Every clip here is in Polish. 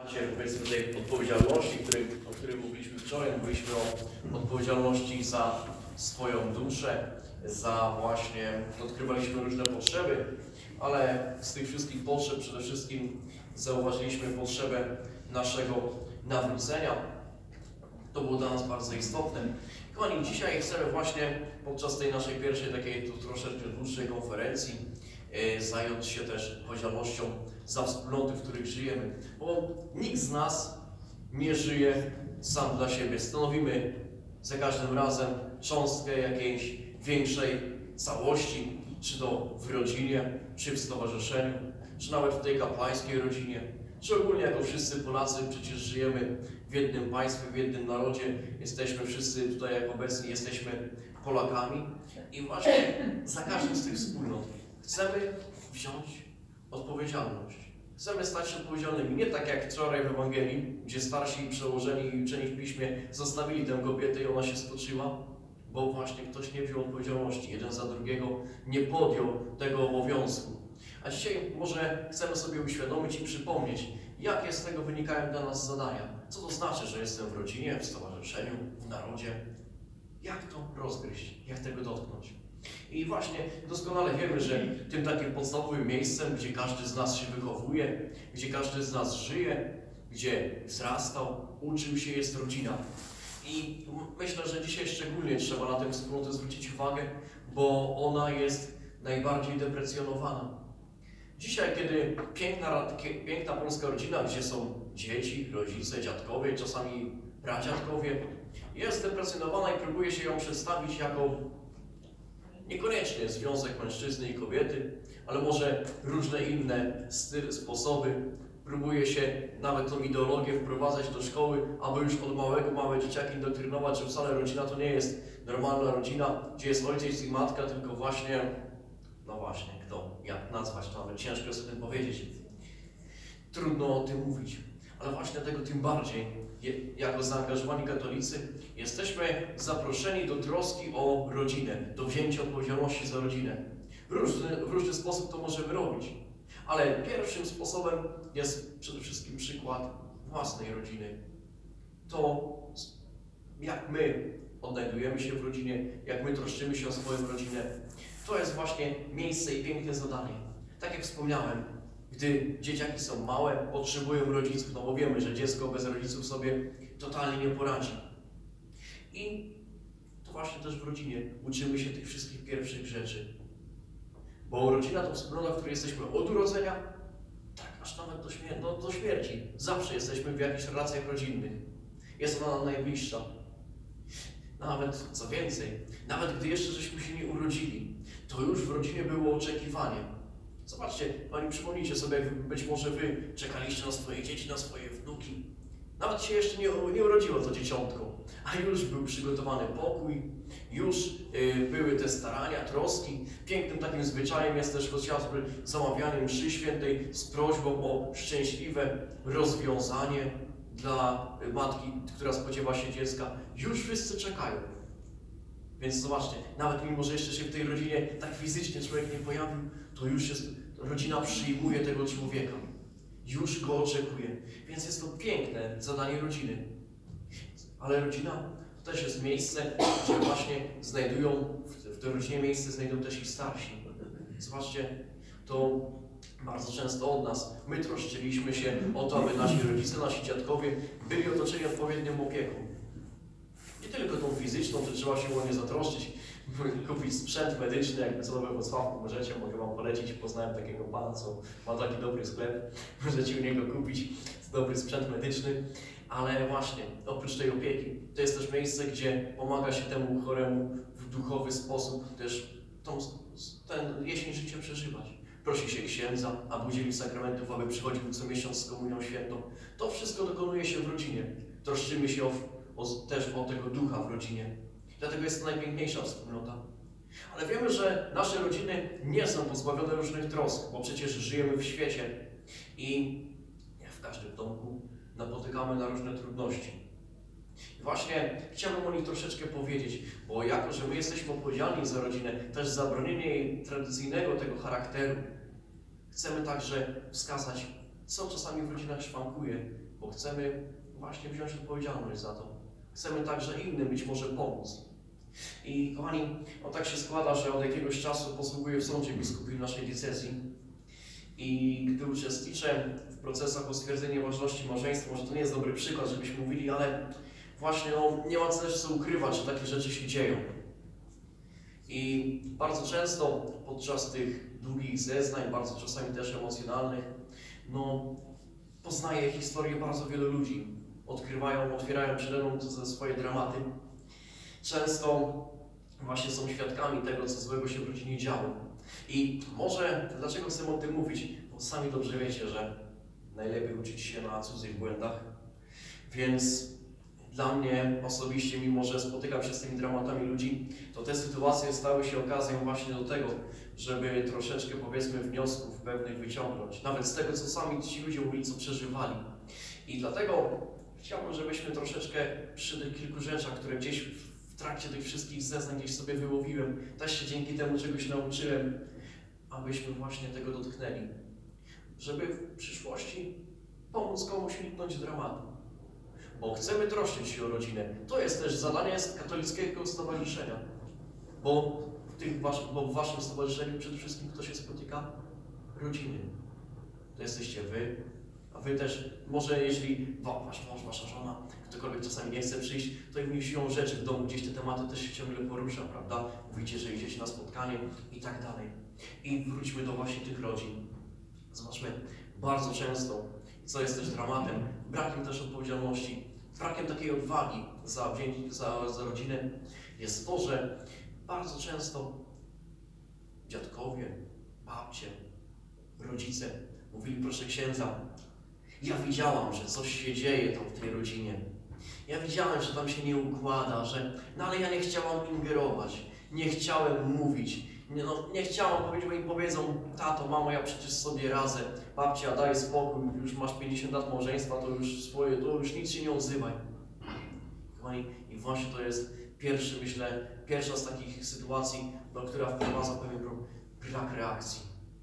Powiedzmy tej odpowiedzialności, o której mówiliśmy wczoraj, mówiliśmy o odpowiedzialności za swoją duszę, za właśnie, odkrywaliśmy różne potrzeby, ale z tych wszystkich potrzeb przede wszystkim zauważyliśmy potrzebę naszego nawrócenia. To było dla nas bardzo istotne. Kochani, dzisiaj chcemy właśnie podczas tej naszej pierwszej takiej tu troszeczkę dłuższej konferencji zająć się też odpowiedzialnością za wspólnoty, w których żyjemy. Bo nikt z nas nie żyje sam dla siebie. Stanowimy za każdym razem cząstkę jakiejś większej całości, czy to w rodzinie, czy w stowarzyszeniu, czy nawet w tej kapłańskiej rodzinie, czy ogólnie jako wszyscy Polacy przecież żyjemy w jednym państwie, w jednym narodzie. Jesteśmy wszyscy tutaj jak obecni, jesteśmy Polakami i właśnie za każdą z tych wspólnot chcemy wziąć odpowiedzialność. Chcemy stać się odpowiedzialnymi. Nie tak jak wczoraj w Ewangelii, gdzie starsi przełożeni i uczeni w Piśmie zostawili tę kobietę i ona się stoczyła, bo właśnie ktoś nie wziął odpowiedzialności. Jeden za drugiego nie podjął tego obowiązku. A dzisiaj może chcemy sobie uświadomić i przypomnieć, jakie z tego wynikają dla nas zadania. Co to znaczy, że jestem w rodzinie, w stowarzyszeniu, w narodzie? Jak to rozgryźć? Jak tego dotknąć? I właśnie doskonale wiemy, że tym takim podstawowym miejscem, gdzie każdy z nas się wychowuje, gdzie każdy z nas żyje, gdzie wzrastał, uczył się, jest rodzina. I myślę, że dzisiaj szczególnie trzeba na tę wspólnotę zwrócić uwagę, bo ona jest najbardziej deprecjonowana. Dzisiaj, kiedy piękna polska rodzina, gdzie są dzieci, rodzice, dziadkowie, czasami pradziadkowie, jest deprecjonowana i próbuje się ją przedstawić jako niekoniecznie związek mężczyzny i kobiety, ale może różne inne sposoby. Próbuje się nawet tą ideologię wprowadzać do szkoły, aby już od małego małe dzieciaki indoktrynować, że wcale rodzina to nie jest normalna rodzina, gdzie jest ojciec i matka, tylko właśnie, no właśnie, kto, jak nazwać to, nawet ciężko jest o tym powiedzieć. Trudno o tym mówić, ale właśnie dlatego tym bardziej, jako zaangażowani katolicy, jesteśmy zaproszeni do troski o rodzinę, do wzięcia odpowiedzialności za rodzinę. W różny sposób to możemy robić, ale pierwszym sposobem jest przede wszystkim przykład własnej rodziny. To, jak my odnajdujemy się w rodzinie, jak my troszczymy się o swoją rodzinę, to jest właśnie miejsce i piękne zadanie. Tak jak wspomniałem, gdy dzieciaki są małe, potrzebują rodziców, no bo wiemy, że dziecko bez rodziców sobie totalnie nie poradzi. I to właśnie też w rodzinie uczymy się tych wszystkich pierwszych rzeczy. Bo rodzina to wspólnota, w której jesteśmy od urodzenia, tak aż nawet do śmierci. Zawsze jesteśmy w jakichś relacjach rodzinnych. Jest ona nam najbliższa. Nawet, co więcej, nawet gdy jeszcze żeśmy się nie urodzili, to już w rodzinie było oczekiwanie. Zobaczcie, Pani, przypomnijcie sobie, jak być może Wy czekaliście na swoje dzieci, na swoje wnuki. Nawet się jeszcze nie urodziło to dzieciątko, a już był przygotowany pokój, już były te starania, troski. Pięknym takim zwyczajem jest też chociażby zamawianie mszy świętej z prośbą o szczęśliwe rozwiązanie dla matki, która spodziewa się dziecka. Już wszyscy czekają. Więc zobaczcie, nawet mimo, że jeszcze się w tej rodzinie tak fizycznie człowiek nie pojawił, to już jest, rodzina przyjmuje tego człowieka. Już go oczekuje. Więc jest to piękne zadanie rodziny. Ale rodzina to też jest miejsce, gdzie właśnie w tej rodzinie miejsce znajdują też i starsi. Zobaczcie, to bardzo często od nas. My troszczyliśmy się o to, aby nasi rodzice, nasi dziadkowie byli otoczeni odpowiednią opieką. Nie tylko tą fizyczną, że trzeba się o nie zatroszczyć, kupić sprzęt medyczny, jak co we Wrocławku możecie, mogę Wam polecić. Poznałem takiego pana, co ma taki dobry sklep, możecie u niego kupić dobry sprzęt medyczny. Ale właśnie, oprócz tej opieki, to jest też miejsce, gdzie pomaga się temu choremu w duchowy sposób też ten jesień życia przeżywać. Prosi się księdza, aby udzielił sakramentów, aby przychodził co miesiąc z komunią świętą. To wszystko dokonuje się w rodzinie. Troszczymy się też o tego ducha w rodzinie. Dlatego jest to najpiękniejsza wspólnota. Ale wiemy, że nasze rodziny nie są pozbawione różnych trosk, bo przecież żyjemy w świecie i jak w każdym domku napotykamy na różne trudności. I właśnie chciałbym o nich troszeczkę powiedzieć, bo jako, że my jesteśmy odpowiedzialni za rodzinę, też zabronienie jej tradycyjnego tego charakteru, chcemy także wskazać co czasami w rodzinach szwankuje, bo chcemy właśnie wziąć odpowiedzialność za to. Chcemy także innym być może pomóc. I kochani, tak się składa, że od jakiegoś czasu posługuję w sądzie biskupim naszej diecezji i gdy uczestniczę w procesach o stwierdzenie ważności małżeństwa, może to nie jest dobry przykład, żebyśmy mówili, ale właśnie nie ma też co ukrywać, że takie rzeczy się dzieją. I bardzo często podczas tych długich zeznań, bardzo czasami też emocjonalnych, poznaję historię bardzo wielu ludzi. Otwierają przede mną swoje dramaty. Często właśnie są świadkami tego, co złego się w rodzinie działo. I może, dlaczego chcę o tym mówić? Bo sami dobrze wiecie, że najlepiej uczyć się na cudzych błędach. Więc dla mnie osobiście, mimo że spotykam się z tymi dramatami ludzi, to te sytuacje stały się okazją właśnie do tego, żeby troszeczkę, powiedzmy, wniosków pewnych wyciągnąć. Nawet z tego, co sami ci ludzie mówili, co przeżywali. I dlatego chciałbym, żebyśmy troszeczkę przy tych kilku rzeczach, które gdzieś w trakcie tych wszystkich zeznań gdzieś sobie wyłowiłem, też się dzięki temu czegoś nauczyłem, abyśmy właśnie tego dotknęli. Żeby w przyszłości pomóc komuś uniknąć dramatu. Bo chcemy troszczyć się o rodzinę. To jest też zadanie katolickiego stowarzyszenia. Bo w waszym stowarzyszeniu przede wszystkim kto się spotyka? Rodziny. To jesteście wy, a wy też, może jeśli wasz mąż, wasza żona, ktokolwiek czasami nie chce przyjść, to im siłą rzeczy w domu gdzieś te tematy też się ciągle porusza, prawda? Mówicie, że idziecie na spotkanie i tak dalej. I wróćmy do właśnie tych rodzin. Zobaczmy, bardzo często, co jest też dramatem, brakiem też odpowiedzialności, brakiem takiej odwagi za rodzinę, jest to, że bardzo często dziadkowie, babcie, rodzice mówili: proszę księdza, ja widziałam, że coś się dzieje tam w tej rodzinie. Ja widziałem, że tam się nie układa, ale ja nie chciałam ingerować, nie chciałem mówić, nie chciałam powiedzieć, bo im powiedzą: tato, mamo, ja przecież sobie radzę, babcia, daj spokój, już masz 50 lat małżeństwa, to już nic się nie odzywaj. I właśnie to jest pierwsza z takich sytuacji, która wprowadza pewien brak reakcji.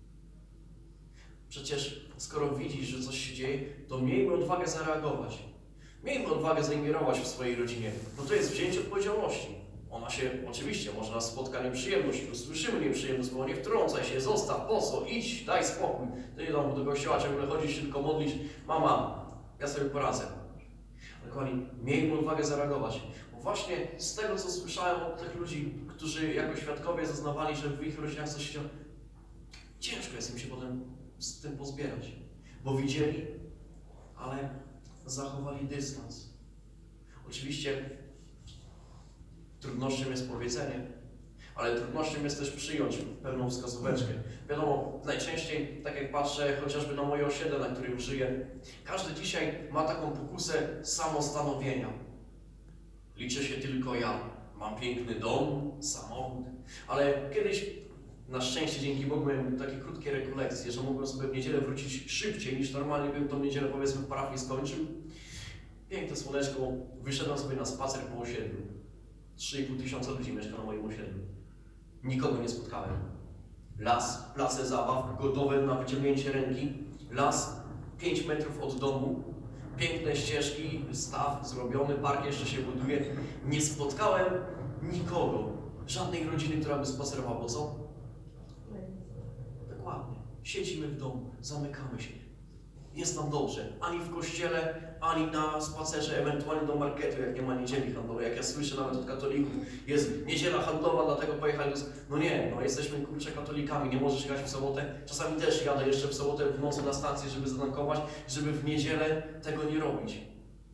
Przecież skoro widzisz, że coś się dzieje, to miejmy odwagę zareagować. Miejmy odwagę zaingerować w swojej rodzinie, bo to jest wzięcie odpowiedzialności. Ona się, oczywiście, może nas spotka nieprzyjemność, usłyszymy nieprzyjemność, bo nie wtrącaj się, zostaw, po co, idź, daj spokój. Ty nie tam do kościoła ciągle chodzisz, się tylko modlisz: mama, ja sobie poradzę. Ale kochani, miejmy odwagę zareagować. Bo właśnie z tego, co słyszałem od tych ludzi, którzy jako świadkowie zeznawali, że w ich rodzinach coś się działo, ciężko jest im się potem z tym pozbierać. Bo widzieli, ale zachowali dystans. Oczywiście trudnością jest powiedzenie, ale trudnością jest też przyjąć pewną wskazóweczkę. Wiadomo, najczęściej, tak jak patrzę chociażby na moje osiedle, na którym żyję, każdy dzisiaj ma taką pokusę samostanowienia. Liczę się tylko ja. Mam piękny dom, samochód, ale kiedyś, na szczęście, dzięki Bogu, miałem takie krótkie rekolekcje, że mogłem sobie w niedzielę wrócić szybciej niż normalnie bym tą niedzielę, powiedzmy, w parafii skończył. Piękne słoneczko, wyszedłem sobie na spacer po osiedlu. 3,5 tysiąca ludzi mieszka na moim osiedlu. Nikogo nie spotkałem. Las, place zabaw, gotowe na wyciągnięcie ręki. Las, 5 metrów od domu. Piękne ścieżki, staw zrobiony, park jeszcze się buduje. Nie spotkałem nikogo, żadnej rodziny, która by spacerowała, bo co? Dokładnie. Siedzimy w domu, zamykamy się. Jest nam dobrze. Ani w kościele, ani na spacerze, ewentualnie do marketu, jak nie ma niedzieli handlowej. Jak ja słyszę nawet od katolików, jest niedziela handlowa, dlatego pojechali. No nie, jesteśmy katolikami, nie możesz jechać w sobotę. Czasami też jadę jeszcze w sobotę w nocy na stację, żeby zatankować, żeby w niedzielę tego nie robić.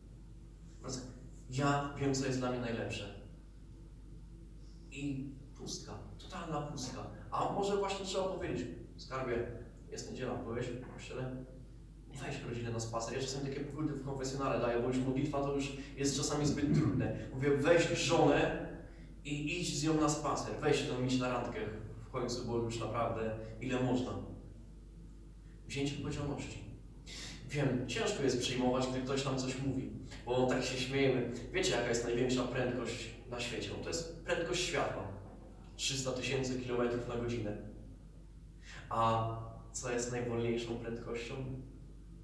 Ja wiem, co jest dla mnie najlepsze. I pustka, totalna pustka. A może właśnie trzeba powiedzieć: skarbie, jest niedziela, byłeś w kościele? Weź rodzinę na spacer. Ja czasami takie pokuty w konfesjonale daję, bo już modlitwa to już jest czasami zbyt trudne. Mówię: weź żonę i idź z nią na spacer. Weź ją iść na randkę w końcu, bo już naprawdę ile można. Wzięcie odpowiedzialności. Wiem, ciężko jest przyjmować, gdy ktoś nam coś mówi, bo tak się śmiejemy. Wiecie, jaka jest największa prędkość na świecie? To jest prędkość światła. 300 000 km/h. A co jest najwolniejszą prędkością?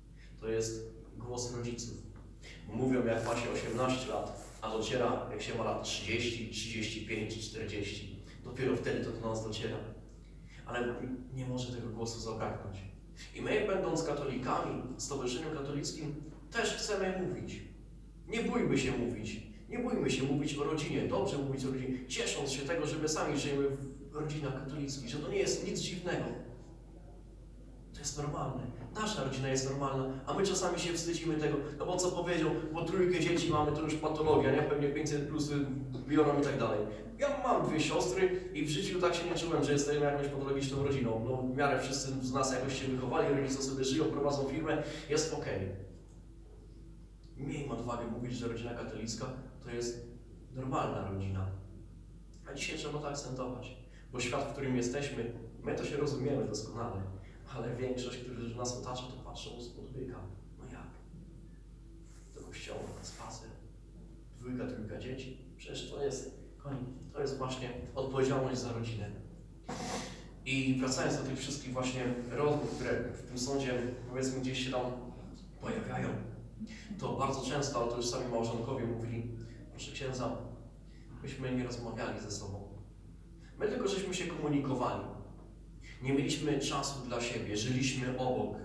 to jest głos rodziców. Mówią, jak ma się 18 lat, a dociera, jak się ma lat 30, 35 czy 40. Dopiero wtedy to do nas dociera. Ale nie może tego głosu zabraknąć. I my, będąc katolikami, Stowarzyszeniem Katolickim, też chcemy mówić. Nie bójmy się mówić. Nie bójmy się mówić o rodzinie. Dobrze mówić o rodzinie, ciesząc się tego, że my sami żyjemy w rodzinach katolickich, że to nie jest nic dziwnego. To jest normalne. Nasza rodzina jest normalna, a my czasami się wstydzimy tego, no bo co powiedział, bo 3 dzieci mamy, to już patologia, nie? Pewnie 500 plus biorą i tak dalej. Ja mam 2 siostry i w życiu tak się nie czułem, że jesteśmy jakąś patologiczną rodziną. No w miarę wszyscy z nas jakoś się wychowali, rodzice sobie żyją, prowadzą firmę, jest okej. Miejmy odwagę mówić, że rodzina katolicka to jest normalna rodzina. A dzisiaj trzeba to akcentować, bo świat, w którym jesteśmy, my to się rozumiemy doskonale. Ale większość, którzy nas otacza, to patrzą z podbyka. No jak? Do kościoła, na spacer, 2, 3 dzieci. Przecież to jest właśnie odpowiedzialność za rodzinę. I wracając do tych wszystkich właśnie rozmów, które w tym sądzie, powiedzmy, gdzieś się tam pojawiają, to bardzo często, ale to już sami małżonkowie mówili, proszę księdza, myśmy nie rozmawiali ze sobą. My tylko żeśmy się komunikowali. Nie mieliśmy czasu dla siebie, żyliśmy obok.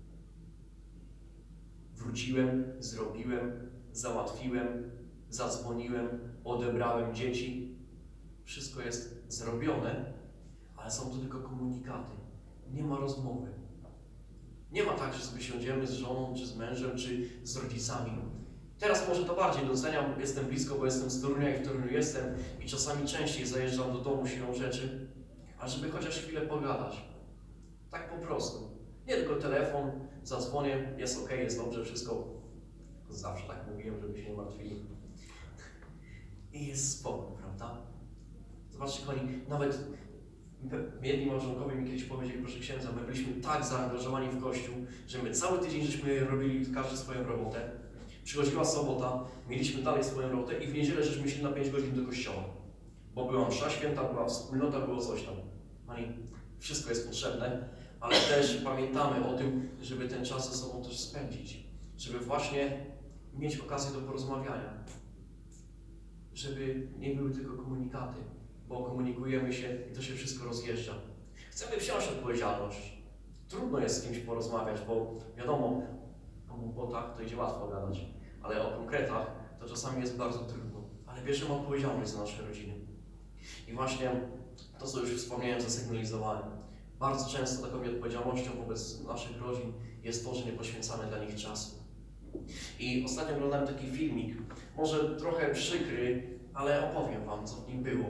Wróciłem, zrobiłem, załatwiłem, zadzwoniłem, odebrałem dzieci. Wszystko jest zrobione, ale są to tylko komunikaty. Nie ma rozmowy. Nie ma tak, że sobie siądziemy z żoną, czy z mężem, czy z rodzicami. Teraz może to bardziej doceniam, jestem blisko, bo jestem z Torunia i w Toruniu jestem i czasami częściej zajeżdżam do domu siłą rzeczy, a żeby chociaż chwilę pogadać. Tak po prostu. Nie tylko telefon, zadzwonię, jest ok, jest dobrze, wszystko. Zawsze tak mówiłem, żeby się nie martwili. I jest spokój, prawda? Zobaczcie, kochani, nawet jedni małżonkowie mi kiedyś powiedzieli, proszę księdza, my byliśmy tak zaangażowani w Kościół, że my cały tydzień żeśmy robili każdy swoją robotę. Przychodziła sobota, mieliśmy dalej swoją robotę i w niedzielę żeśmy szli na 5 godzin do kościoła. Bo była msza święta, była wspólnota, było coś tam. Pani, wszystko jest potrzebne, ale też pamiętamy o tym, żeby ten czas ze sobą też spędzić. Żeby właśnie mieć okazję do porozmawiania. Żeby nie były tylko komunikaty, bo komunikujemy się i to się wszystko rozjeżdża. Chcemy wziąć odpowiedzialność. Trudno jest z kimś porozmawiać, bo wiadomo, o głupotach to idzie łatwo gadać, ale o konkretach to czasami jest bardzo trudno. Ale bierzemy odpowiedzialność za nasze rodziny. I właśnie to, co już wspomniałem, zasygnalizowałem. Bardzo często taką odpowiedzialnością wobec naszych rodzin jest to, że nie poświęcamy dla nich czasu. I ostatnio oglądałem taki filmik, może trochę przykry, ale opowiem Wam, co w nim było.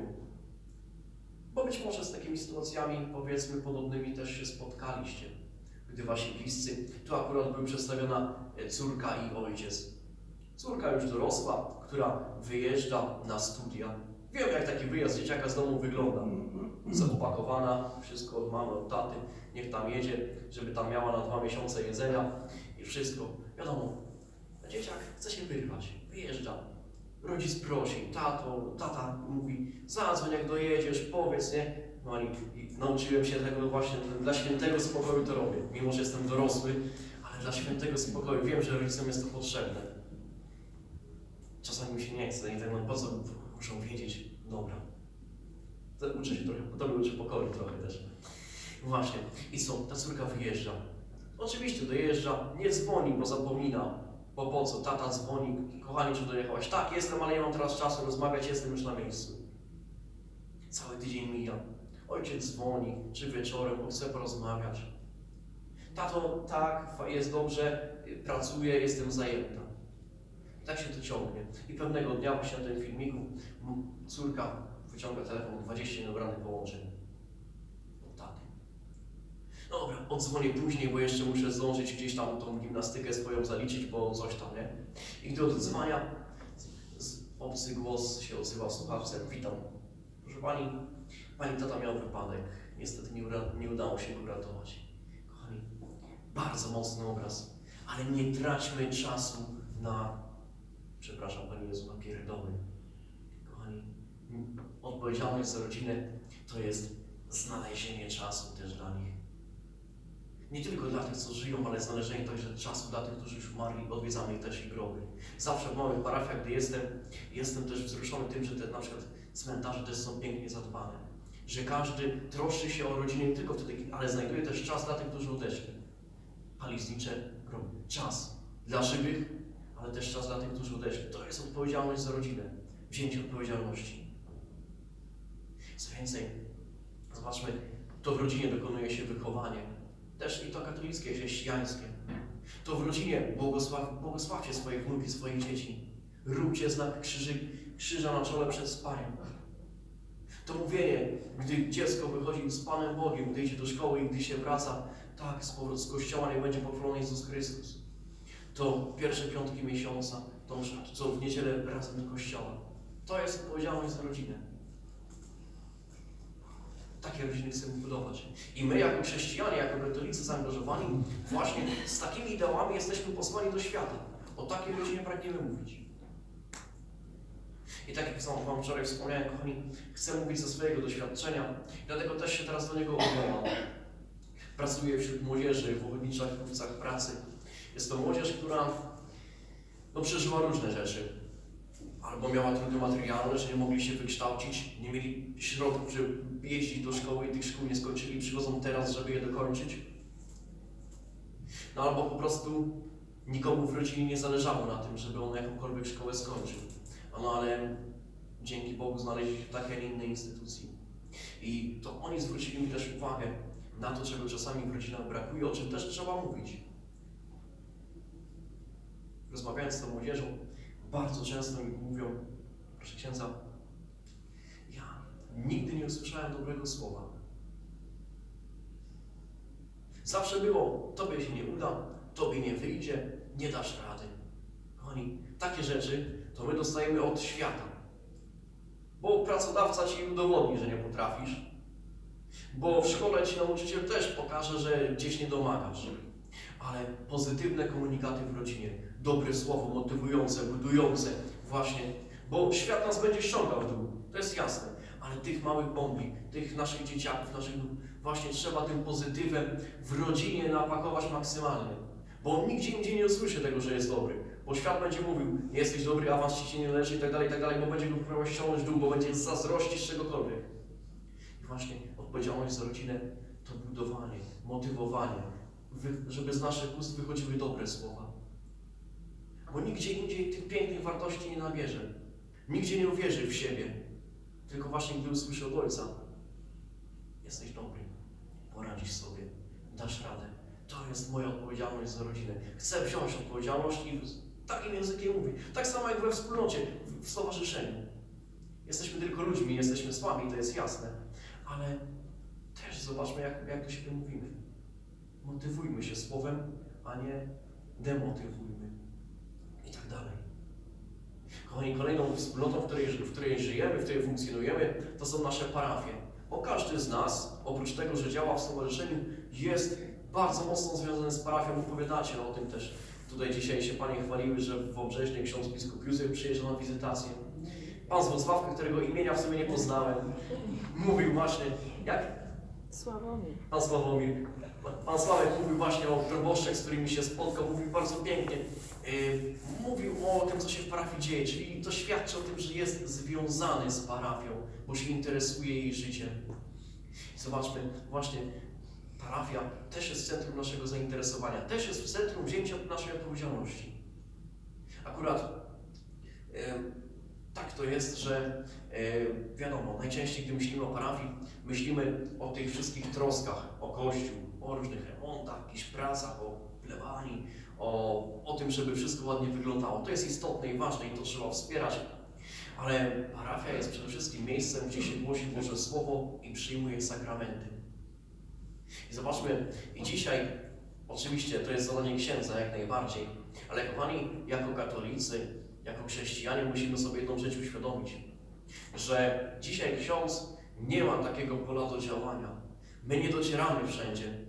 Bo być może z takimi sytuacjami, powiedzmy, podobnymi też się spotkaliście, gdy Wasi bliscy, tu akurat była przedstawiona córka i ojciec. Córka już dorosła, która wyjeżdża na studia. Wiem, jak taki wyjazd dzieciaka z domu wygląda. Zaopakowana, wszystko od mamy, od taty, niech tam jedzie, żeby tam miała na 2 miesiące jedzenia i wszystko. Wiadomo, dzieciak chce się wyrwać, wyjeżdża. Rodzic prosi, tata mówi, zadzwoń jak dojedziesz, powiedz, nie? No i nauczyłem się tego właśnie, dla świętego spokoju to robię. Mimo, że jestem dorosły, ale dla świętego spokoju wiem, że rodzicom jest to potrzebne. Czasami mi się nie chce i tak, no po co muszą wiedzieć? Dobra. Uczę się trochę, to mnie uczy pokoju trochę też. Właśnie. I co? Ta córka wyjeżdża. Oczywiście dojeżdża, nie dzwoni, bo zapomina. Bo po co? Tata dzwoni, kochanie, czy dojechałaś? Tak, jestem, ale nie mam teraz czasu rozmawiać, jestem już na miejscu. Cały tydzień mija. Ojciec dzwoni, czy wieczorem, bo chce porozmawiać. Tato, tak, jest dobrze, pracuję, jestem zajęta. I tak się to ciągnie. I pewnego dnia właśnie na tym filmiku córka wyciąga telefon, 20 niedobranych połączeń. Od taty. Dobra, odzwonię później, bo jeszcze muszę zdążyć gdzieś tam tą gimnastykę swoją zaliczyć, bo coś tam, nie? I gdy odzwania, obcy głos się odzywa w słuchawce. Witam. Proszę pani tata miał wypadek. Niestety nie udało się go uratować. Kochani, bardzo mocny obraz, ale nie traćmy czasu na, przepraszam Panie Jezu, na pierdoły. Kochani, odpowiedzialność za rodzinę to jest znalezienie czasu też dla nich. Nie tylko dla tych, co żyją, ale znalezienie także czasu dla tych, którzy już umarli, odwiedzamy ich też ich groby. Zawsze w małych parafiach, gdy jestem też wzruszony tym, że te na przykład cmentarze też są pięknie zadbane. Że każdy troszczy się o rodzinę nie tylko wtedy, ale znajduje też czas dla tych, którzy odeszli. Paliznicze groby. Czas dla żywych, ale też czas dla tych, którzy odeszli. To jest odpowiedzialność za rodzinę. Wzięcie odpowiedzialności. Co więcej, zobaczmy, to w rodzinie dokonuje się wychowanie. Też i to katolickie, chrześcijańskie. To w rodzinie błogosławcie swoje wnuki, swoich dzieci. Róbcie znak krzyża na czole przed spaniem. To mówienie, gdy dziecko wychodzi z Panem Bogiem, gdy idzie do szkoły i gdy się wraca, tak, z kościoła nie będzie pochwalony Jezus Chrystus. To pierwsze piątki miesiąca, to co w niedzielę razem do kościoła. To jest odpowiedzialność za rodzinę. Takie rodziny chcemy budować. I my jako chrześcijanie, jako katolicy zaangażowani, właśnie z takimi ideałami jesteśmy posłani do świata. O takiej rodzinie pragniemy mówić. I tak jak Wam wczoraj wspomniałem, kochani, chcę mówić ze swojego doświadczenia, dlatego też się teraz do niego odwołam. Pracuję wśród młodzieży w ochotniczych klubach pracy. Jest to młodzież, która przeżyła różne rzeczy. Albo miała trudy materialne, że nie mogli się wykształcić, nie mieli środków, żeby jeździć do szkoły i tych szkół nie skończyli, przychodzą teraz, żeby je dokończyć. Albo po prostu nikomu w rodzinie nie zależało na tym, żeby on jakąkolwiek szkołę skończył. Ale dzięki Bogu znaleźli się w takiej, a nie innej instytucji. I to oni zwrócili mi też uwagę na to, czego czasami w rodzinach brakuje, o czym też trzeba mówić. Rozmawiając z tą młodzieżą, bardzo często mi mówią, proszę księdza, ja nigdy nie usłyszałem dobrego słowa. Zawsze było, tobie się nie uda, tobie nie wyjdzie, nie dasz rady. Kochani, takie rzeczy to my dostajemy od świata. Bo pracodawca ci udowodni, że nie potrafisz. Bo w szkole ci nauczyciel też pokaże, że gdzieś nie domagasz. Ale pozytywne komunikaty w rodzinie, dobre słowo, motywujące, budujące, właśnie, bo świat nas będzie ściągał w dół, to jest jasne, ale tych małych bombli, tych naszych dzieciaków, właśnie trzeba tym pozytywem w rodzinie napakować maksymalnie, bo on nigdzie indziej nie usłyszy tego, że jest dobry, bo świat będzie mówił, nie jesteś dobry, awans ci się nie należy i tak dalej, bo będzie go próbował ściągnąć w dół, bo będzie zazdrościć czegokolwiek. I właśnie odpowiedzialność za rodzinę to budowanie, motywowanie, żeby z naszych ust wychodziły dobre słowa. Bo nigdzie indziej tych pięknych wartości nie nabierze. Nigdzie nie uwierzy w siebie. Tylko właśnie gdy usłyszy od Ojca, jesteś dobry, poradzisz sobie, dasz radę. To jest moja odpowiedzialność za rodzinę. Chcę wziąć odpowiedzialność i takim językiem mówić. Tak samo jak we wspólnocie, w stowarzyszeniu. Jesteśmy tylko ludźmi, jesteśmy słabi, to jest jasne. Ale też zobaczmy, jak do siebie mówimy. Motywujmy się słowem, a nie demotywujmy. I tak dalej. Kochani, kolejną wspólnotą, w której żyjemy, w której funkcjonujemy, to są nasze parafie. Bo każdy z nas, oprócz tego, że działa w stowarzyszeniu, jest bardzo mocno związany z parafią. Opowiadacie o tym też. Tutaj dzisiaj się Panie chwaliły, że w Obrzeźnie ksiądz biskup Józef przyjeżdżał na wizytację. Pan z Włocławka, którego imienia w sumie nie poznałem, mówił właśnie, jak? Sławomir. Pan Sławomir. Pan Sławek mówił właśnie o proboszczach, z którymi się spotkał, mówił bardzo pięknie. Mówił o tym, co się w parafii dzieje, czyli to świadczy o tym, że jest związany z parafią, bo się interesuje jej życiem. I zobaczmy, właśnie parafia też jest w centrum naszego zainteresowania, też jest w centrum wzięcia naszej odpowiedzialności. Akurat tak to jest, że wiadomo, najczęściej gdy myślimy o parafii, myślimy o tych wszystkich troskach, o Kościół, o różnych remontach, jakichś pracach, o plebanii, o tym, żeby wszystko ładnie wyglądało. To jest istotne i ważne i to trzeba wspierać, ale parafia jest przede wszystkim miejscem, gdzie się głosi Boże Słowo i przyjmuje sakramenty. I zobaczmy, i dzisiaj, oczywiście to jest zadanie księdza jak najbardziej, ale kochani, jako katolicy, jako chrześcijanie musimy sobie jedną rzecz uświadomić, że dzisiaj ksiądz nie ma takiego pola do działania. My nie docieramy wszędzie.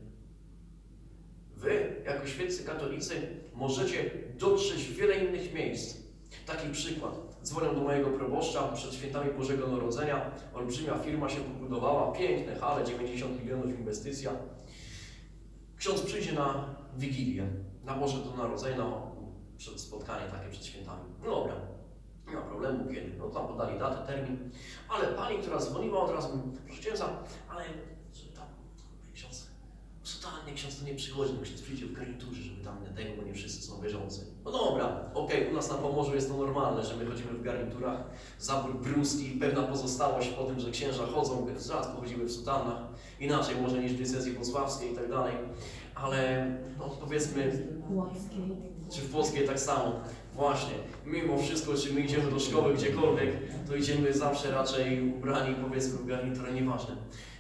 Wy, jako świeccy katolicy, możecie dotrzeć w wiele innych miejsc. Taki przykład. Dzwonię do mojego proboszcza przed świętami Bożego Narodzenia. Olbrzymia firma się pobudowała, piękne hale, 90 milionów inwestycja. ksiądz przyjdzie na Wigilię, na Boże do Narodzenia, przed spotkanie takie przed świętami. No dobra, nie ma problemu kiedy. No tam podali datę, termin, ale pani, która dzwoniła od razu, proszę księdza, ale żeby tam ksiądz, totalnie ksiądz to nie przychodzi, no ksiądz przyjdzie w garniturze, żeby tam nie tego, bo nie wszyscy są wierzący. No dobra, okej, u nas na Pomorzu jest to normalne, że my chodzimy w garniturach, zabór bruski, pewna pozostałość po tym, że księża chodzą, więc rzadko chodzimy w sutannach, inaczej może niż w diecezji włocławskiej i tak dalej, ale no powiedzmy, czy w Płockiej tak samo. Właśnie, mimo wszystko, czy my idziemy do szkoły gdziekolwiek, to idziemy zawsze raczej ubrani, powiedzmy, w garniturę, nieważne.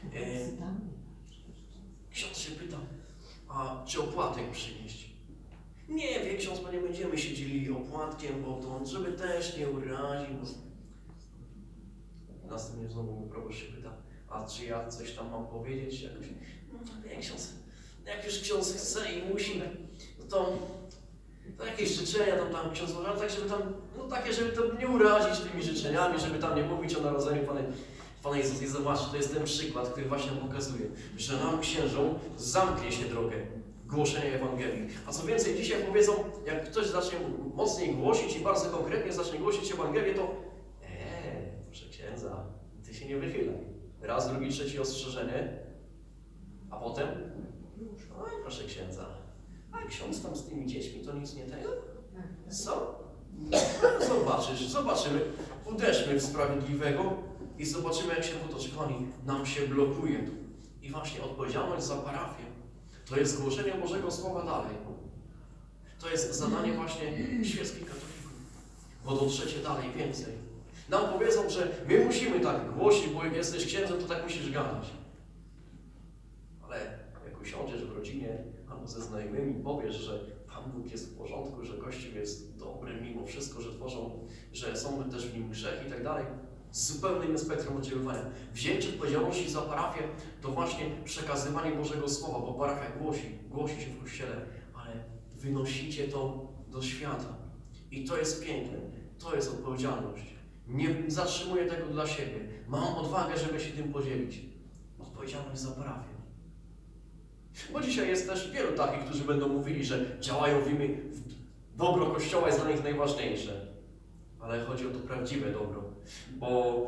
Ksiądz się pyta, a czy opłatek przynieść? Nie wie ksiądz, bo nie będziemy siedzieli opłatkiem, bo to, żeby też nie urazić. Następnie znowu mój proboszcz się pyta, a czy ja coś tam mam powiedzieć jakoś? No nie ksiądz, jak już ksiądz chce i musi, no to jakieś życzenia tam ksiądz może, ale tak, żeby tam, no takie, żeby to nie urazić tymi życzeniami, żeby tam nie mówić o narodzeniu Pana Jezusa. I zobaczcie, to jest ten przykład, który właśnie nam pokazuje, że nam księżom zamknie się drogę głoszenia Ewangelii. A co więcej, dzisiaj powiedzą, jak ktoś zacznie mocniej głosić i bardzo konkretnie zacznie głosić Ewangelię, to proszę księdza, ty się nie wychylaj. Raz, drugi, trzeci ostrzeżenie, a potem, oj proszę księdza, a ksiądz tam z tymi dziećmi to nic nie tego? Co? Zobaczymy. Uderzmy w sprawiedliwego i zobaczymy, jak się potoczy. Kochani, nam się blokuje tu. I właśnie odpowiedzialność za parafię to jest głoszenie Bożego Słowa dalej. To jest zadanie właśnie świeckich katolików. Bo dotrzecie dalej więcej. Nam powiedzą, że my musimy tak głosić, bo jak jesteś księdzem, to tak musisz gadać. Ale jak usiądziesz w rodzinie albo ze znajomymi, powiesz, że Pan Bóg jest w porządku, że Kościół jest dobry mimo wszystko, że tworzą, że są też w nim grzechy i tak dalej. Z zupełnie innym spektrum oddziaływania. Wzięcie odpowiedzialności za parafię to właśnie przekazywanie Bożego Słowa, bo parafia głosi się w Kościele, ale wynosicie to do świata. I to jest piękne, to jest odpowiedzialność. Nie zatrzymuję tego dla siebie. Mam odwagę, żeby się tym podzielić. Odpowiedzialność za parafię. Bo dzisiaj jest też wielu takich, którzy będą mówili, że działają w imię, dobro Kościoła jest dla nich najważniejsze. Ale chodzi o to prawdziwe dobro. Bo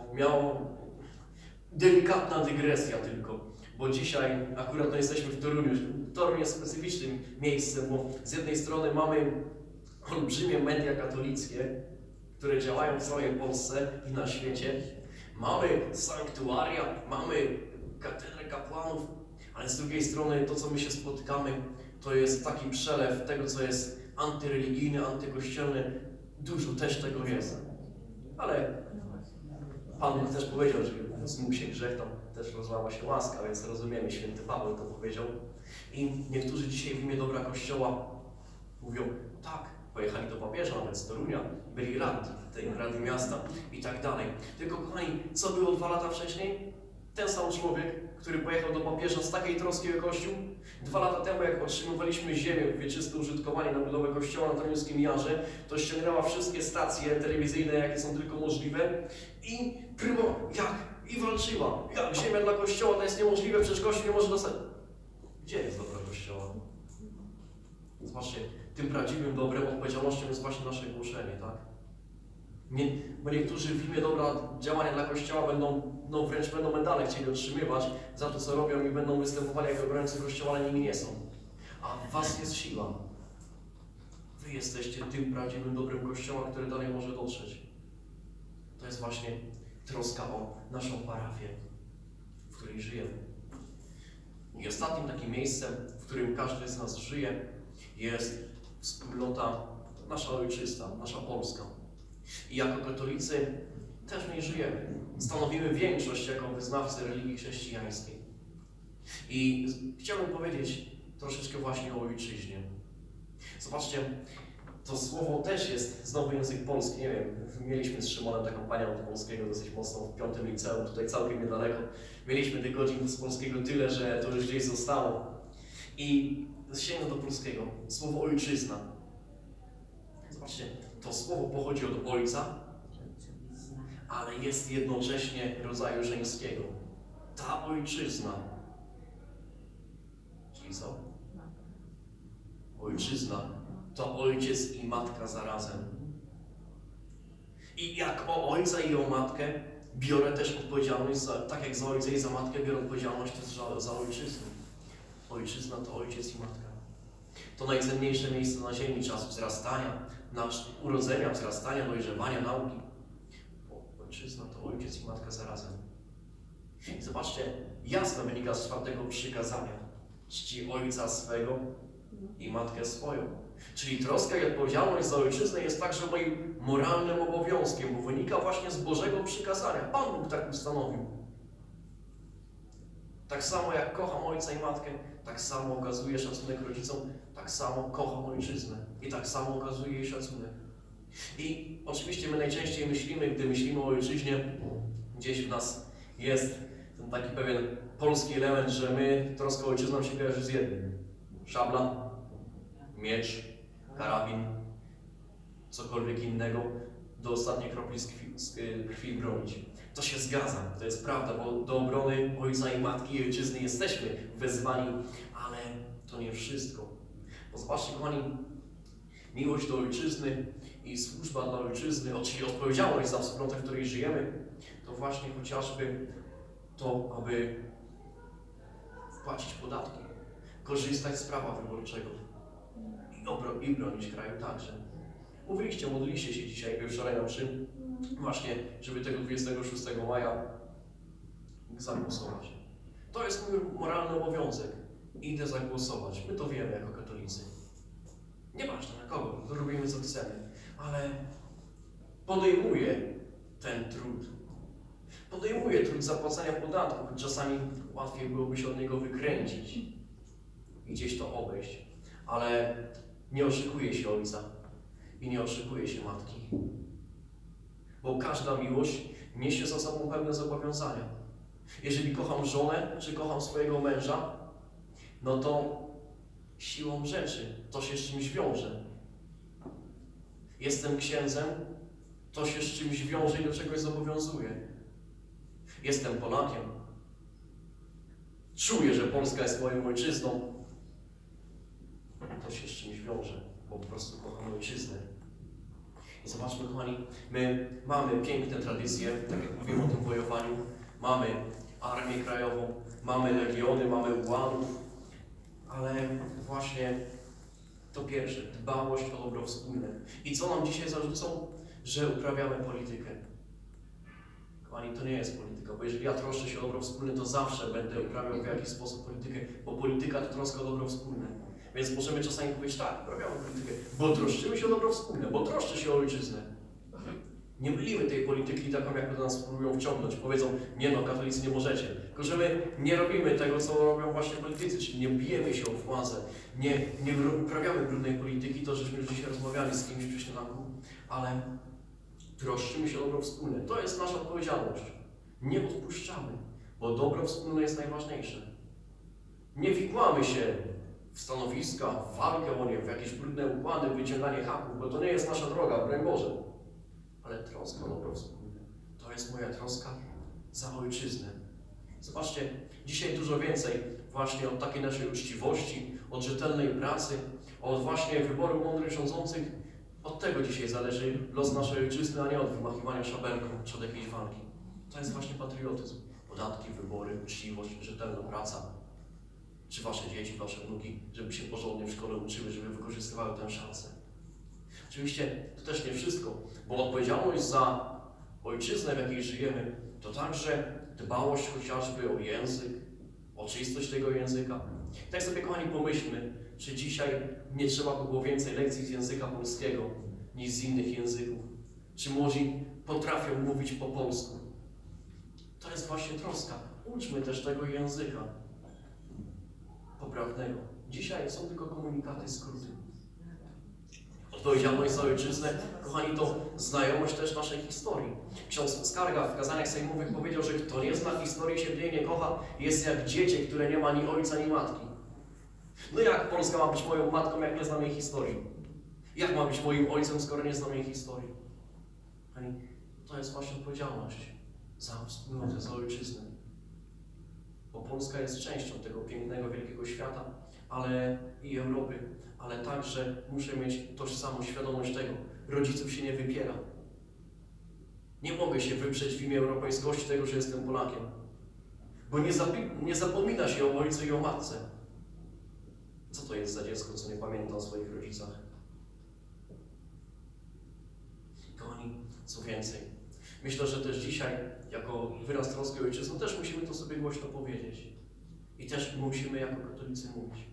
delikatna dygresja tylko. Bo dzisiaj akurat jesteśmy w Toruniu. Toruń jest specyficznym miejscem, bo z jednej strony mamy olbrzymie media katolickie, które działają w całej Polsce i na świecie. Mamy sanktuaria, mamy katedrę kapłanów, ale z drugiej strony to, co my się spotykamy, to jest taki przelew tego, co jest antyreligijny, antykościelny. Dużo też tego jest. Ale Pan Bóg też powiedział, że zmógł się grzech, tam też rozlała się łaska, więc rozumiemy, święty Paweł to powiedział. I niektórzy dzisiaj w imię dobra Kościoła mówią, tak, pojechali do papieża, nawet z Torunia, byli radni tej Rady Miasta i tak dalej. Tylko kochani, co było 2 lata wcześniej? Ten sam człowiek, który pojechał do papieża z takiej troski o Kościół, 2 lata temu, jak otrzymywaliśmy ziemię w wieczyste użytkowanie na budowę kościoła na Toruniowskim Jarze, to ściągnęła wszystkie stacje telewizyjne, jakie są tylko możliwe i I walczyła. Jak ziemia dla Kościoła to jest niemożliwe, przecież Kościół nie może dostać. Gdzie jest dobro Kościoła? Zobaczcie, tym prawdziwym dobrem, odpowiedzialnością jest właśnie nasze głoszenie, tak? Bo niektórzy w imię dobra działania dla Kościoła wręcz będą medale chcieli otrzymywać za to, co robią i będą występowali jako obrońcy Kościoła, ale nimi nie są. A w was jest siła. Wy jesteście tym prawdziwym dobrem Kościoła, który dalej może dotrzeć. To jest właśnie troska o naszą parafię, w której żyjemy. I ostatnim takim miejscem, w którym każdy z nas żyje, jest wspólnota nasza ojczysta, nasza Polska. I jako katolicy też w niej żyjemy. Stanowimy większość jako wyznawcy religii chrześcijańskiej. I chciałbym powiedzieć troszeczkę właśnie o ojczyźnie. Zobaczcie, to słowo też jest znowu język polski. Nie wiem, mieliśmy z Szymonem taką panią od polskiego dosyć mocno w 5. liceum, tutaj całkiem niedaleko. Mieliśmy tych godzin z polskiego tyle, że to już gdzieś zostało. I sięgnę do polskiego. Słowo ojczyzna. Zobaczcie, to słowo pochodzi od ojca, ale jest jednocześnie rodzaju żeńskiego. Ta ojczyzna. Czyli co? ojczyzna to ojciec i matka zarazem. I jak o ojca i o matkę biorę też odpowiedzialność, tak jak za ojca i za matkę biorę odpowiedzialność też za ojczyznę. Ojczyzna to ojciec i matka. To najcenniejsze miejsce na ziemi, czas wzrastania, urodzenia, wzrastania, dojrzewania, nauki. Bo ojczyzna to ojciec i matka zarazem. I zobaczcie, jasno wynika z 4. przykazania. Czci ojca swego i matkę swoją. Czyli troska i odpowiedzialność za ojczyznę jest także moim moralnym obowiązkiem, bo wynika właśnie z Bożego przykazania. Pan Bóg tak ustanowił. Tak samo jak kocham ojca i matkę, tak samo okazuję szacunek rodzicom, tak samo kocham ojczyznę i tak samo okazuję jej szacunek. I oczywiście my najczęściej myślimy, gdy myślimy o ojczyźnie, gdzieś w nas jest ten taki pewien polski element, że my troską o ojczyznę nam się kojarzy z jednym. Szabla, miecz, karabin, cokolwiek innego, do ostatniej kropli z krwi bronić. To się zgadza, to jest prawda, bo do obrony ojca i matki i ojczyzny jesteśmy wezwani, ale to nie wszystko. Bo zobaczcie, kochani, miłość do ojczyzny i służba dla ojczyzny, czyli odpowiedzialność za wspólnotę, w której żyjemy, to właśnie chociażby to, aby płacić podatki, korzystać z prawa wyborczego i bronić kraju także. Modliliście się dzisiaj, wczoraj na mszy, właśnie, żeby tego 26 maja zagłosować. To jest mój moralny obowiązek. Idę zagłosować. My to wiemy jako katolicy. Nieważne na kogo, to robimy co chcemy, ale podejmuję ten trud. Podejmuję trud zapłacania podatku, choć czasami łatwiej byłoby się od niego wykręcić i gdzieś to obejść. Ale nie oszukuje się ojca i nie oszukuje się matki. Bo każda miłość niesie za sobą pewne zobowiązania. Jeżeli kocham żonę, czy kocham swojego męża, no to siłą rzeczy to się z czymś wiąże. Jestem księdzem, to się z czymś wiąże i do czegoś zobowiązuje. Jestem Polakiem. Czuję, że Polska jest moją ojczyzną. To się z czymś wiąże, bo po prostu kocham ojczyznę. I zobaczmy, kochani, my mamy piękne tradycje, tak jak mówimy o tym wojowaniu. Mamy Armię Krajową, mamy legiony, mamy ułanów, ale właśnie to pierwsze, dbałość o dobro wspólne. I co nam dzisiaj zarzucą? Że uprawiamy politykę. Kochani, to nie jest polityka, bo jeżeli ja troszczę się o dobro wspólne, to zawsze będę uprawiał w jakiś sposób politykę, bo polityka to troska o dobro wspólne. Więc możemy czasami powiedzieć, tak, uprawiamy politykę, bo troszczymy się o dobro wspólne, bo troszczę się o ojczyznę. Nie mylimy tej polityki taką, jak do nas próbują wciągnąć. Powiedzą, nie no, katolicy nie możecie. Tylko, że my nie robimy tego, co robią właśnie politycy, czyli nie bijemy się o władzę, nie uprawiamy brudnej polityki, to żeśmy już dzisiaj rozmawiali z kimś przy śniadanku, ale troszczymy się o dobro wspólne. To jest nasza odpowiedzialność. Nie odpuszczamy, bo dobro wspólne jest najważniejsze. Nie wikłamy się w stanowiska, w walkę o nie, w jakieś brudne układy, wyciąganie haków, bo to nie jest nasza droga, broń Boże. Ale troska o dobro wspólne. To jest moja troska za ojczyznę. Zobaczcie, dzisiaj dużo więcej właśnie od takiej naszej uczciwości, od rzetelnej pracy, od właśnie wyboru mądrych rządzących. Od tego dzisiaj zależy los naszej ojczyzny, a nie od wymachiwania szabelką czy od jakiejś walki. To jest właśnie patriotyzm. Podatki, wybory, uczciwość, rzetelna praca. Czy wasze dzieci, wasze wnuki, żeby się porządnie w szkole uczyły, żeby wykorzystywały tę szansę. Oczywiście to też nie wszystko, bo odpowiedzialność za ojczyznę, w jakiej żyjemy, to także dbałość chociażby o język, o czystość tego języka. Tak sobie, kochani, pomyślmy, czy dzisiaj nie trzeba by było więcej lekcji z języka polskiego niż z innych języków. Czy młodzi potrafią mówić po polsku. To jest właśnie troska. Uczmy też tego języka poprawnego. Dzisiaj są tylko komunikaty, skróty. Odpowiedzialność za ojczyznę, kochani, to znajomość też naszej historii. Ksiądz Skarga w kazaniach sejmowych powiedział, że kto nie zna historii, się w niej nie kocha, jest jak dziecię, które nie ma ni ojca, ni matki. No jak Polska ma być moją matką, jak nie znam jej historii? Jak ma być moim ojcem, skoro nie znam jej historii? Kochani, to jest właśnie odpowiedzialność za wspólnotę, za ojczyznę. Bo Polska jest częścią tego pięknego, wielkiego świata, ale i Europy, ale także muszę mieć tożsamą świadomość tego. Rodziców się nie wypiera. Nie mogę się wyprzeć w imię europejskości tego, że jestem Polakiem. Bo nie zapomina się o ojcu i o matce. Co to jest za dziecko, co nie pamięta o swoich rodzicach? Kochani, co więcej, myślę, że też dzisiaj, jako wyraz troski o ojczyznę, też musimy to sobie głośno powiedzieć. I też musimy jako katolicy mówić.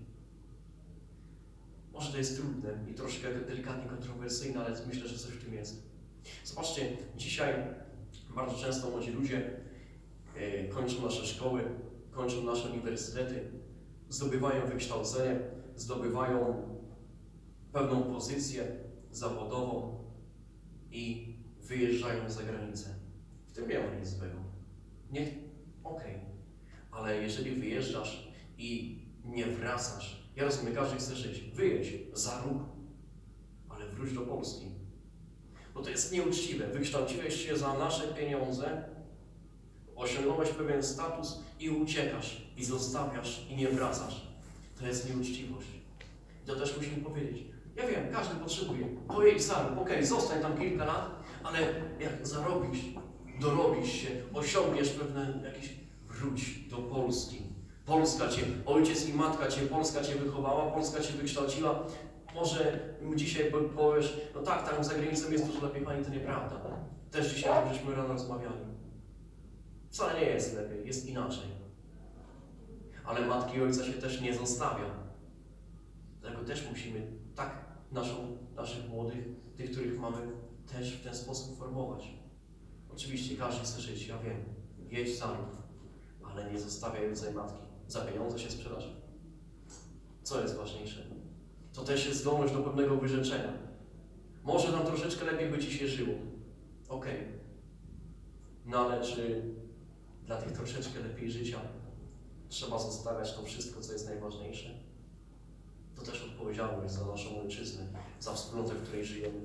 Może to jest trudne i troszkę delikatnie kontrowersyjne, ale myślę, że coś w tym jest. Zobaczcie, dzisiaj bardzo często młodzi ludzie kończą nasze szkoły, kończą nasze uniwersytety, zdobywają wykształcenie, zdobywają pewną pozycję zawodową i wyjeżdżają za granicę. W tym nie ma nic złego. Okej. Ale jeżeli wyjeżdżasz i nie wracasz, ja rozumiem, każdy chce żyć, wyjedź, zarób, ale wróć do Polski. Bo to jest nieuczciwe. Wykształciłeś się za nasze pieniądze, osiągnąłeś pewien status i uciekasz, i zostawiasz, i nie wracasz. To jest nieuczciwość. I to też musimy powiedzieć. Ja wiem, każdy potrzebuje. Pojedź, zarób, okej, zostań tam kilka lat, ale jak zarobisz, dorobisz się, osiągniesz pewne jakieś... Wróć do Polski. Polska Cię, ojciec i matka Cię, Polska Cię wychowała, Polska Cię wykształciła. Może dzisiaj powiesz, no tak, tam za granicą jest dużo lepiej, Pani, to nieprawda. Też dzisiaj tak żeśmy rano rozmawiali. Wcale nie jest lepiej, jest inaczej. Ale matki i ojca się też nie zostawia. Dlatego też musimy tak naszych młodych, tych, których mamy, też w ten sposób formować. Oczywiście każdy chce żyć, ja wiem. Jedź zarób, ale nie zostawiaj ojca i matki. Za pieniądze się sprzedasz. Co jest ważniejsze? To też jest zdolność do pewnego wyrzeczenia. Może nam troszeczkę lepiej by Ci się żyło. Okej. No ale czy dla tych troszeczkę lepiej życia trzeba zostawiać to wszystko, co jest najważniejsze? To też odpowiedzialność za naszą ojczyznę, za wspólnotę, w której żyjemy.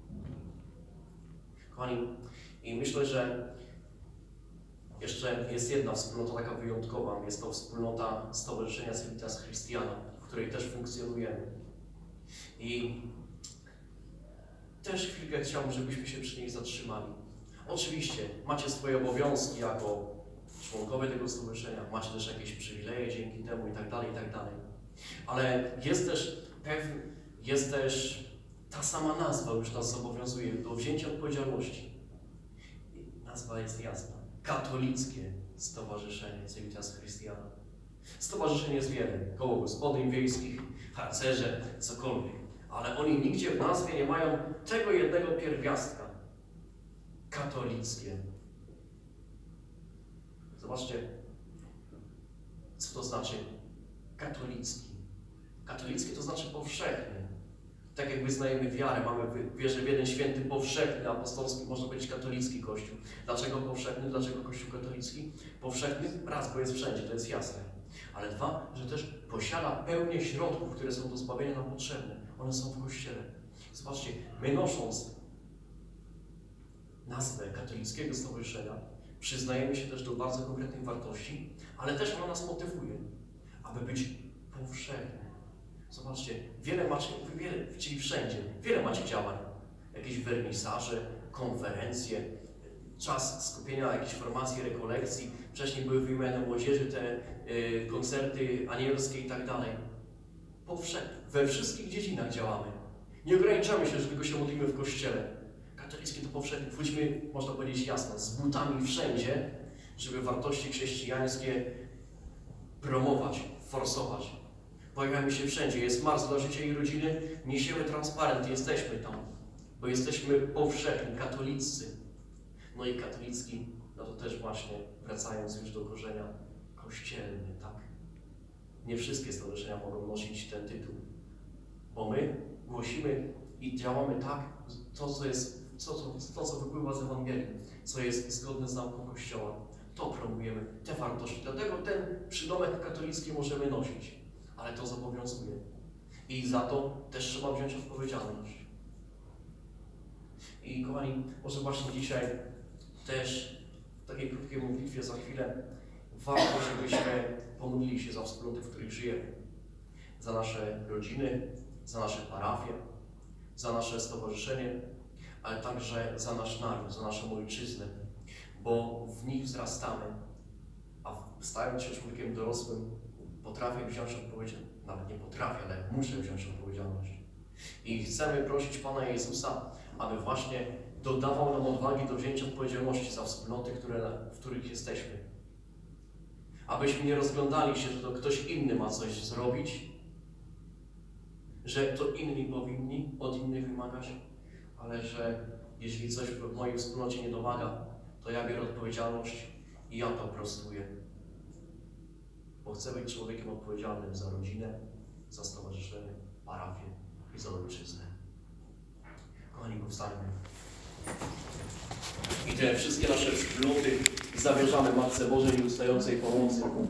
Kochani, i myślę, że jeszcze jest jedna wspólnota taka wyjątkowa. Jest to wspólnota Stowarzyszenia Civitas Christiana, w której też funkcjonujemy. I też chwilkę chciałbym, żebyśmy się przy niej zatrzymali. Oczywiście macie swoje obowiązki jako członkowie tego stowarzyszenia, macie też jakieś przywileje dzięki temu i tak dalej, i tak dalej. Ale jest też ta sama nazwa już nas zobowiązuje do wzięcia odpowiedzialności. Nazwa jest jasna. Katolickie Stowarzyszenie Civitas Christiana. Stowarzyszeń jest wiele. Koło gospodyń wiejskich, harcerze, cokolwiek. Ale oni nigdzie w nazwie nie mają tego jednego pierwiastka. Katolickie. Zobaczcie, co to znaczy katolicki. Katolicki to znaczy powszechny. Tak jak wyznajemy wiarę, mamy wierze w jeden święty, powszechny, apostolski, można powiedzieć katolicki Kościół. Dlaczego powszechny? Dlaczego Kościół katolicki? Powszechny, raz, bo jest wszędzie, to jest jasne. Ale dwa, że też posiada pełnię środków, które są do zbawienia nam potrzebne. One są w Kościele. Zobaczcie, my nosząc nazwę katolickiego stowarzyszenia, przyznajemy się też do bardzo konkretnych wartości, ale też ona nas motywuje, aby być powszechnym. Zobaczcie, czyli wszędzie, wiele macie działań. Jakieś wernisaże, konferencje, czas skupienia jakiejś formacji, rekolekcji. Wcześniej były wymiany młodzieży, te koncerty anielskie i tak dalej. We wszystkich dziedzinach działamy. Nie ograniczamy się, że tylko się modlimy w Kościele. Katolickie to powszechnie. Wróćmy, można powiedzieć jasno, z butami wszędzie, żeby wartości chrześcijańskie promować, forsować. Pojawiamy się wszędzie. Jest Marsz dla Życia i Rodziny, niesiemy transparent, jesteśmy tam, bo jesteśmy powszechni, katolicy. No i katolicki, no to też właśnie, wracając już do korzenia, kościelny, tak? Nie wszystkie stowarzyszenia mogą nosić ten tytuł, bo my głosimy i działamy tak, co wypływa z Ewangelii, co jest zgodne z nauką Kościoła. To promujemy, te wartości. Dlatego ten przydomek katolicki możemy nosić, ale to zobowiązuje. I za to też trzeba wziąć odpowiedzialność. I kochani, może właśnie dzisiaj też w takiej krótkiej modlitwie za chwilę warto, żebyśmy pomodlili się za wspólnoty, w których żyjemy. za nasze rodziny, za nasze parafie, za nasze stowarzyszenie, ale także za nasz naród, za naszą ojczyznę, bo w nich wzrastamy, a stając się człowiekiem dorosłym, potrafię wziąć odpowiedzialność, nawet nie potrafię, ale muszę wziąć odpowiedzialność. I chcemy prosić Pana Jezusa, aby właśnie dodawał nam odwagi do wzięcia odpowiedzialności za wspólnoty, w których jesteśmy. Abyśmy nie rozglądali się, że to ktoś inny ma coś zrobić, że to inni powinni od innych wymagać, ale że jeśli coś w mojej wspólnocie nie domaga, to ja biorę odpowiedzialność i ja to prostuję. Bo chcę być człowiekiem odpowiedzialnym za rodzinę, za stowarzyszenie, parafię i za ojczyznę. Kochani, powstańmy. I te wszystkie nasze wspólnoty zawierzamy Matce Bożej Nieustającej Pomocy.